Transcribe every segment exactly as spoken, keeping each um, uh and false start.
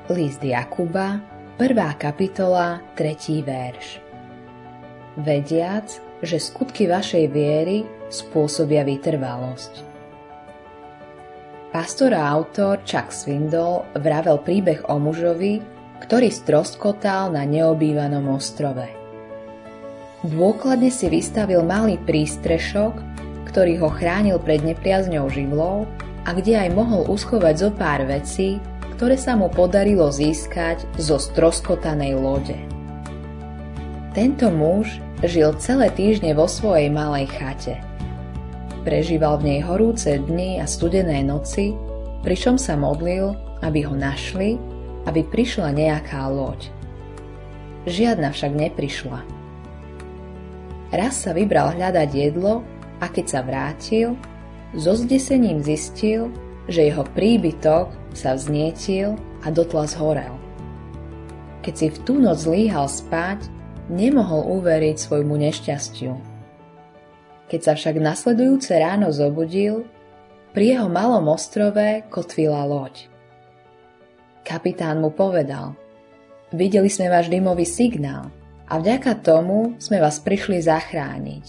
List Jakuba, prvá kapitola, tretí verš. Vediac, že skutky vašej viery spôsobia vytrvalosť. Pastor a autor Chuck Swindoll vravel príbeh o mužovi, ktorý stroskotal na neobývanom ostrove. Dôkladne si vystavil malý prístrešok, ktorý ho chránil pred nepriazňou živlov a kde aj mohol uschovať zo pár vecí, ktoré sa mu podarilo získať zo stroskotanej lode. Tento muž žil celé týždne vo svojej malej chate. Prežíval v nej horúce dni a studené noci, pričom sa modlil, aby ho našli, aby prišla nejaká loď. Žiadna však neprišla. Raz sa vybral hľadať jedlo a keď sa vrátil, so zdesením zistil, že jeho príbytok sa vznietil a dotla zhorel. Keď si v tú noc zlíhal spať, nemohol uveriť svojmu nešťastiu. Keď sa však nasledujúce ráno zobudil, pri jeho malom ostrove kotvila loď. Kapitán mu povedal: videli sme váš dymový signál a vďaka tomu sme vás prišli zachrániť.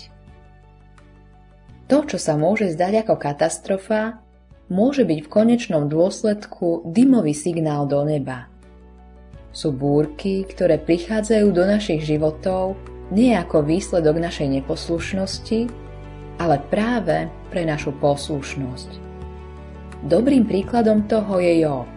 To, čo sa môže zdať ako katastrofa, môže byť v konečnom dôsledku dymový signál do neba. Sú búrky, ktoré prichádzajú do našich životov nie ako výsledok našej neposlušnosti, ale práve pre našu poslušnosť. Dobrým príkladom toho je Job.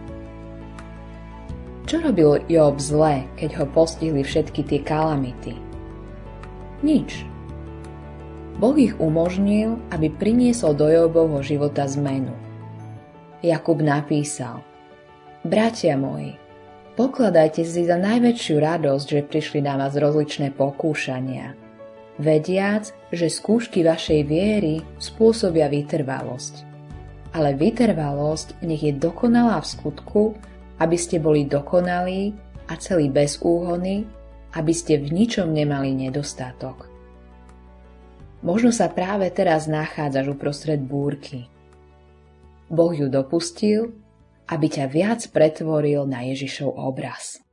Čo robil Job zle, keď ho postihli všetky tie kalamity? Nič. Boh ich umožnil, aby priniesol do Jobovho života zmenu. Jakub napísal: bratia moji, pokladajte si za najväčšiu radosť, že prišli na vás rozličné pokúšania, vediac, že skúšky vašej viery spôsobia vytrvalosť. Ale vytrvalosť nech je dokonalá v skutku, aby ste boli dokonalí a celí bez úhony, aby ste v ničom nemali nedostatok. Možno sa práve teraz nachádzaš uprostred búrky. Boh ju dopustil, aby ťa viac pretvoril na Ježišov obraz.